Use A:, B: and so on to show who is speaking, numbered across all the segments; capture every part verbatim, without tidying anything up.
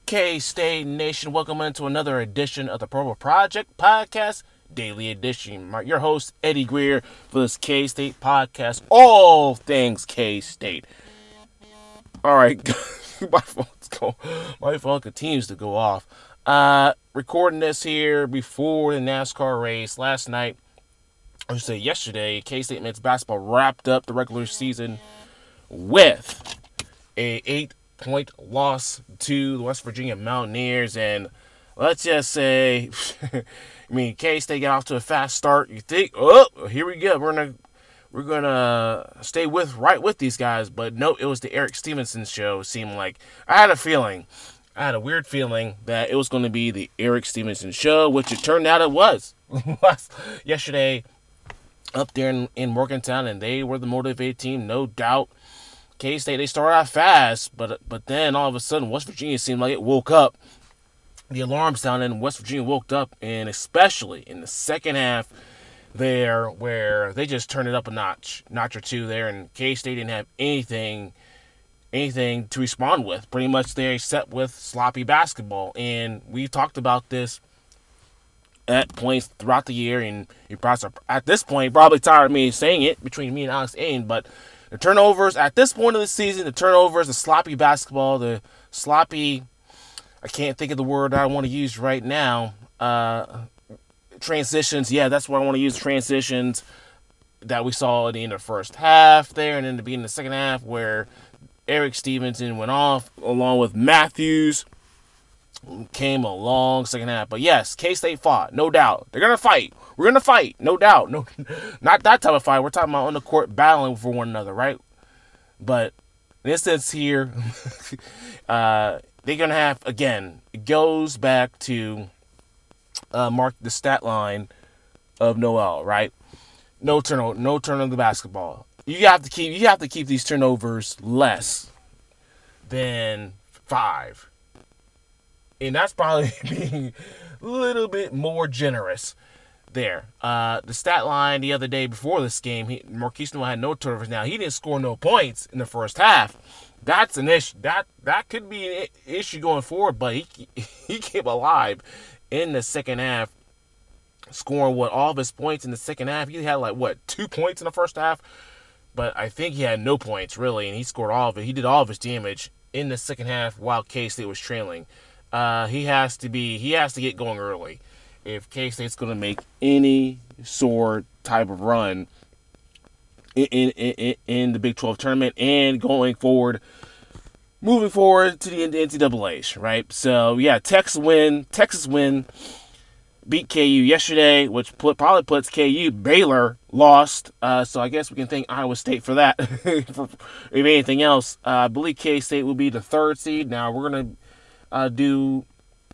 A: K-State Nation? Welcome into another edition of the Purple Project Podcast, Daily Edition. My, your host, Eddie Greer, for this K-State podcast, all things K-State. All right, my phone's go. My phone continues to go off. Uh, recording this here before the NASCAR race last night. I should say yesterday, K-State men's basketball wrapped up the regular season with a eight-point loss to the West Virginia Mountaineers, and let's just say, I mean, K-State got off to a fast start. You think, oh, here we go, we're gonna we're gonna stay with right with these guys, but no, it was the Eric Stevenson show. It seemed like I had a feeling, I had a weird feeling that it was going to be the Eric Stevenson show, which it turned out it was. Yesterday, up there in, in Morgantown, and they were the motivated team, no doubt. K-State, they started out fast, but but then all of a sudden, West Virginia seemed like it woke up. The alarm sounded, and West Virginia woke up, and especially in the second half there, where they just turned it up a notch, notch or two there, and K-State didn't have anything, anything to respond with. Pretty much they set with sloppy basketball, and we talked about this at points throughout the year, and you probably, at this point, probably tired of me saying it between me and Alex Ain, but the turnovers, at this point of the season, the turnovers, the sloppy basketball, the sloppy, I can't think of the word I want to use right now, uh, transitions, yeah, that's what I want to use, transitions that we saw at the end of the first half there, and then the beginning of the second half, where Eric Stevenson went off, along with Matthews, came along second half. But yes, K-State fought, no doubt. They're gonna fight. We're gonna fight, no doubt. No, not that type of fight. We're talking about on the court battling for one another, right? But in this sense here, uh, they're gonna have again. It goes back to uh, mark the stat line of Noel, right? No turnover, no turnover the basketball. You have to keep. You have to keep these turnovers less than five. And that's probably being a little bit more generous there. Uh, the stat line the other day before this game, he, Marquise Noel had no turnovers. Now, he didn't score no points in the first half. That's an issue. That that could be an issue going forward, but he he came alive in the second half, scoring what all of his points in the second half. He had like what two points in the first half, but I think he had no points really, and he scored all of it. He did all of his damage in the second half while K-State was trailing. Uh, he has to be. He has to get going early if K-State's going to make any sort type of run in, in in in the Big twelve tournament and going forward, moving forward to the N C double A's, right? So yeah, Texas win. Texas win. Beat K U yesterday, which put, probably puts K U. Baylor lost, uh, so I guess we can thank Iowa State for that. for, if anything else, uh, I believe K-State will be the third seed. Now we're gonna. Uh, do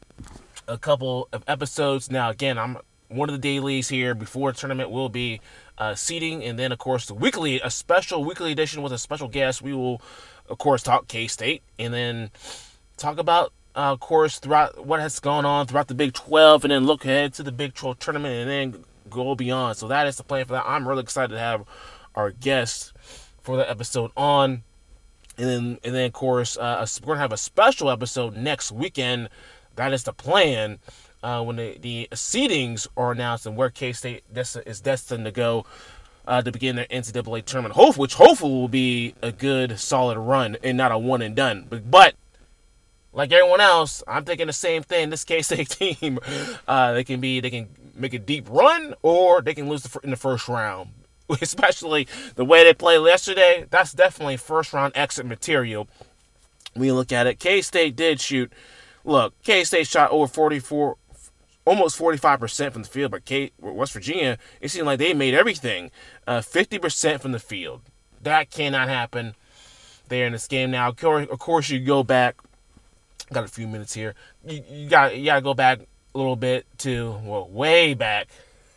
A: a couple of episodes. Now, again, I'm one of the dailies here before the tournament will be uh, seating, and then, of course, the weekly, a special weekly edition with a special guest. We will, of course, talk K-State, and then talk about, uh, of course, throughout what has gone on throughout the Big twelve, and then look ahead to the Big twelve tournament, and then go beyond. So that is the plan for that. I'm really excited to have our guest for the episode on. And then, and then, of course, uh, we're going to have a special episode next weekend. That is the plan uh, when the, the seedings are announced and where K-State is destined to go uh, to begin their N C double A tournament, Hope, which hopefully will be a good, solid run and not a one and done. But, but like everyone else, I'm thinking the same thing. This K-State team, uh, they can be, they can make a deep run or they can lose the, in the first round. Especially the way they played yesterday, that's definitely first-round exit material. When you look at it, K-State did shoot. Look, K-State shot over forty-four, almost forty-five percent from the field, but K, West Virginia, it seemed like they made everything uh, fifty percent from the field. That cannot happen there in this game. Now, of course, of course you go back. Got a few minutes here. You, you got you got to go back a little bit to well, way back.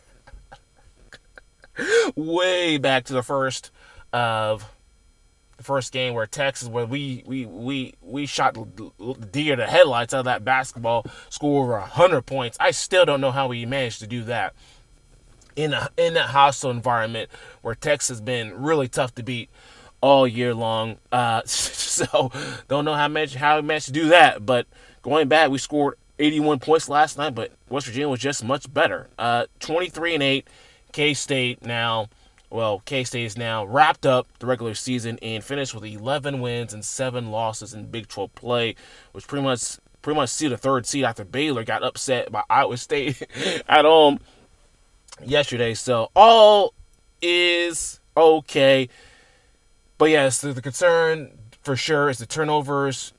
A: Way back to the first of the first game where Texas, where we we we we shot the deer to headlights out of that basketball, score over a hundred points. I still don't know how we managed to do that in a in that hostile environment where Texas has been really tough to beat all year long. Uh, so don't know how much how we managed to do that. But going back, we scored eighty-one points last night, but West Virginia was just much better. Uh, twenty-three and eight. K-State now, well, K-State is now wrapped up the regular season and finished with eleven wins and seven losses in Big twelve play, which pretty much pretty much sealed the third seed after Baylor got upset by Iowa State at home yesterday. So all is okay. But yes, the, the concern for sure is the turnovers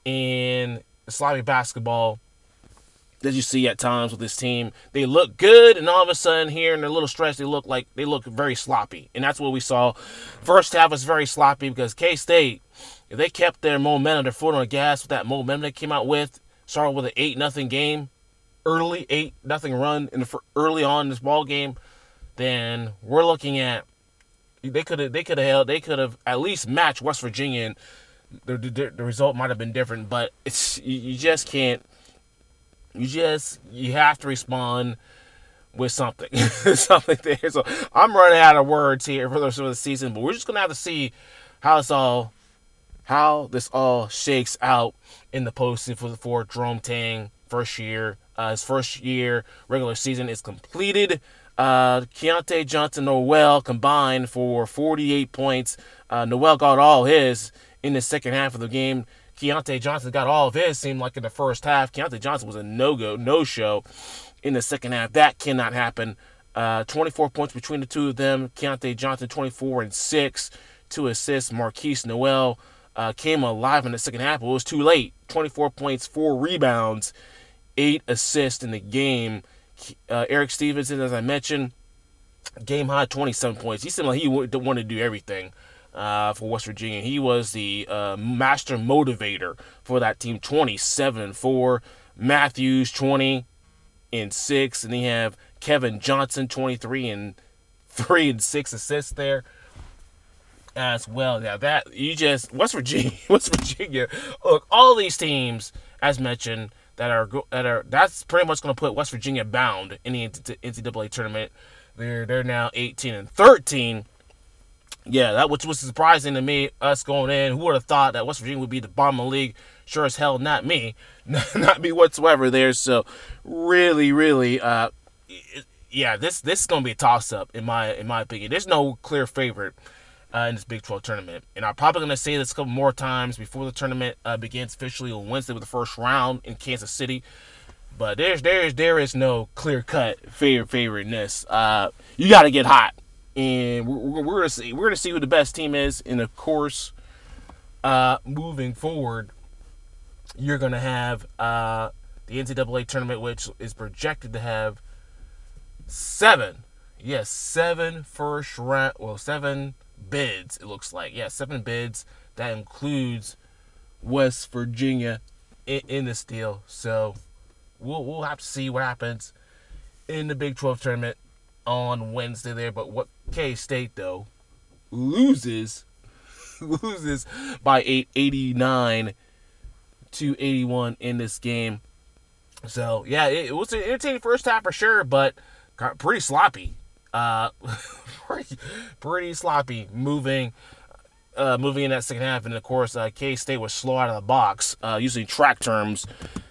A: in sloppy basketball that you see at times with this team. They look good, and all of a sudden here in their little stretch, they look like they look very sloppy. And that's what we saw. First half was very sloppy because K-State, if they kept their momentum, their foot on the gas with that momentum they came out with, started with an eight nothing game, early eight nothing run in the early on in this ball game, then we're looking at they could have they could have held they could have at least matched West Virginia, and the, the, the result might have been different. But it's you, you just can't. You just you have to respond with something, something there. So I'm running out of words here for the rest of the season, but we're just gonna have to see how this all how this all shakes out in the postseason for for Jerome Tang first year. Uh, his first year regular season is completed. Uh, Keontae Johnson, Noel combined for forty-eight points. Uh, Noel got all his in the second half of the game. Keontae Johnson got all of his, seemed like in the first half. Keontae Johnson was a no-go, no-show in the second half. That cannot happen. Uh, twenty-four points between the two of them. Keontae Johnson, twenty-four and six, two assists. Marquise Noel uh, came alive in the second half, but it was too late. twenty-four points, four rebounds, eight assists in the game. Uh, Eric Stevenson, as I mentioned, game high twenty-seven points. He seemed like he wanted to do everything uh, for West Virginia. He was the uh, master motivator for that team. twenty-seven and four. Matthews twenty and six, and they have Kevin Johnson twenty-three and three and six assists there as well. Now that you just West Virginia, West Virginia. Look, all these teams, as mentioned, that are that are that's pretty much going to put West Virginia bound in the N C double A tournament. They're they're now eighteen and thirteen. Yeah, that which was surprising to me. Us going in, who would have thought that West Virginia would be the bottom of the league? Sure as hell, not me, not me whatsoever. There, so really, really, uh, yeah, this this is going to be a toss up in my in my opinion. There's no clear favorite Uh, in this Big twelve tournament. And I'm probably going to say this a couple more times before the tournament uh, begins officially on Wednesday with the first round in Kansas City. But there's there's there is no clear cut favorite favoriteness. Uh, you got to get hot, and we're, we're gonna see we're gonna see who the best team is. And of course, uh, moving forward, you're gonna have uh, the N C double A tournament, which is projected to have seven, yes, seven first round, well, seven bids, it looks like. Yeah, seven bids. That includes West Virginia in, in this deal. So we'll we'll have to see what happens in the Big twelve tournament on Wednesday there. But what K-State though loses loses by eight, eighty-nine to eighty-one in this game. So yeah, it, it was an entertaining first half for sure, but got pretty sloppy. Uh, pretty, pretty sloppy moving, uh, moving in that second half, and of course, uh, K-State was slow out of the box, uh, using track terms,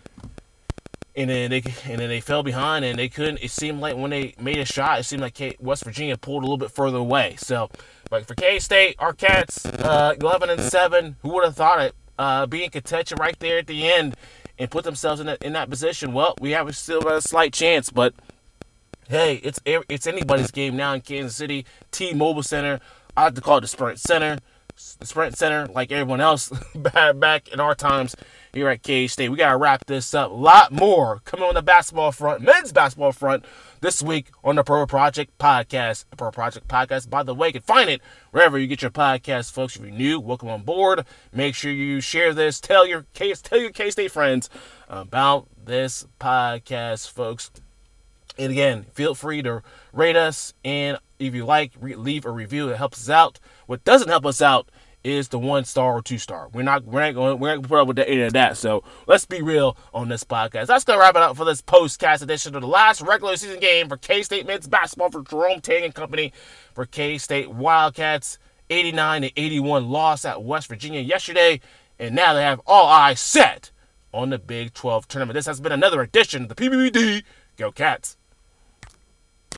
A: and then they and then they fell behind, and they couldn't. It seemed like when they made a shot, it seemed like K, West Virginia pulled a little bit further away. So, but for K-State, our Cats, uh, eleven and seven. Who would have thought it? Uh, being contention right there at the end, and put themselves in that in that position. Well, we have still a slight chance, but. Hey, it's it's anybody's game now in Kansas City. T-Mobile Center. I like to call it the Sprint Center. The Sprint Center, like everyone else back in our times here at K-State. We got to wrap this up. A lot more coming on the basketball front, men's basketball front, this week on the Pro Project Podcast. The Pro Project Podcast, by the way, you can find it wherever you get your podcasts, folks. If you're new, welcome on board. Make sure you share this. Tell your K tell your K-State friends about this podcast, folks. And again, feel free to rate us, and if you like, re- leave a review. It helps us out. What doesn't help us out is the one star or two star. We're not we're not going we're not going to put up with the, any of that. So let's be real on this podcast. That's gonna wrap it up for this postcast edition of the last regular season game for K-State men's basketball for Jerome Tang and company for K-State Wildcats. eighty-nine to eighty-one loss at West Virginia yesterday, and now they have all eyes set on the Big twelve tournament. This has been another edition of the P B B D. Go Cats.